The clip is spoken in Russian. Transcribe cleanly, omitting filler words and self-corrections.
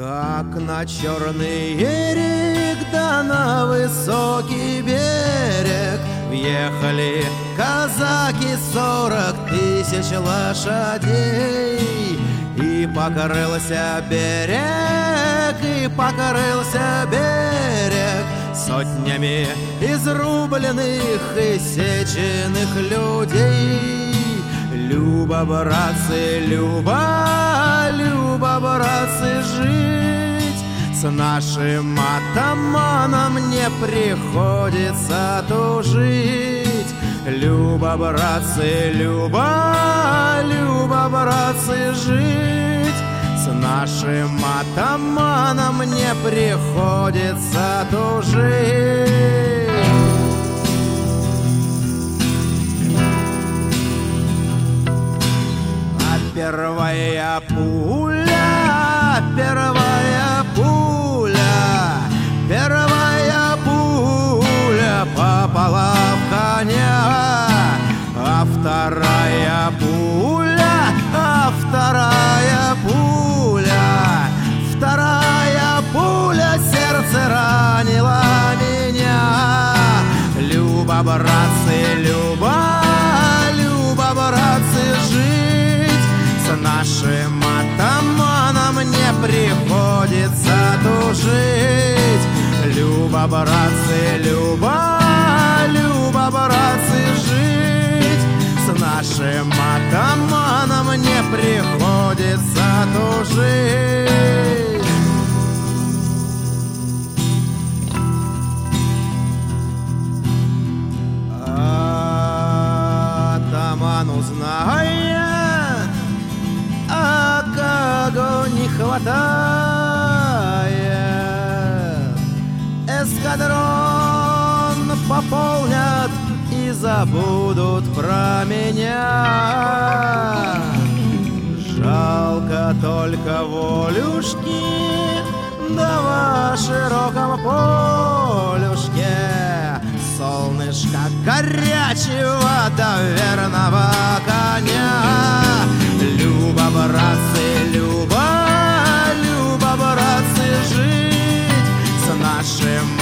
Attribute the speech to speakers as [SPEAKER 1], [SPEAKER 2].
[SPEAKER 1] Как на черный ерик, да на высокий берег въехали казаки, 40 000 лошадей. И покрылся берег, и покрылся берег сотнями изрубленных и сеченных людей. Люба, братцы, Люба, Люба, братцы, жить с нашим атаманом не приходится тужить. Люба, братцы, Люба, Люба, братцы, жить с нашим атаманом не приходится тужить. Первая пуля, первая пуля, первая пуля попала в коня, а вторая пуля, вторая пуля сердце ранила меня. Люба, братцы, Люба, Люба, братцы, жить с нашим атаманом не приходится тужить. Люба, братцы, Люба, Люба, братцы, жить с нашим атаманом не приходится тужить. Атаман узнает, а кого не хватает. Эскадрон пополнят и забудут про меня. Жалко только волюшки, да во широком полюшке солнышко горячего да верного коня. Люба, братцы, Люба, Люба, братцы, жить с нашим